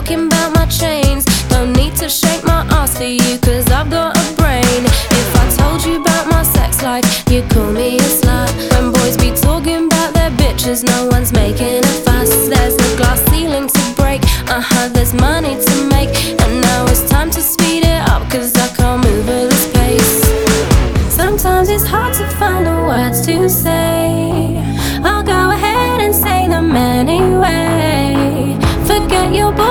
talking about my chains. Don't need to shake my ass for you, cause I've got a brain. If I told you about my sex life, you'd call me a slut. When boys be talking about their bitches, no one's making a fuss. There's a glass ceiling to break, there's money to make. And now it's time to speed it up, cause I can't move at this pace. Sometimes it's hard to find the words to say.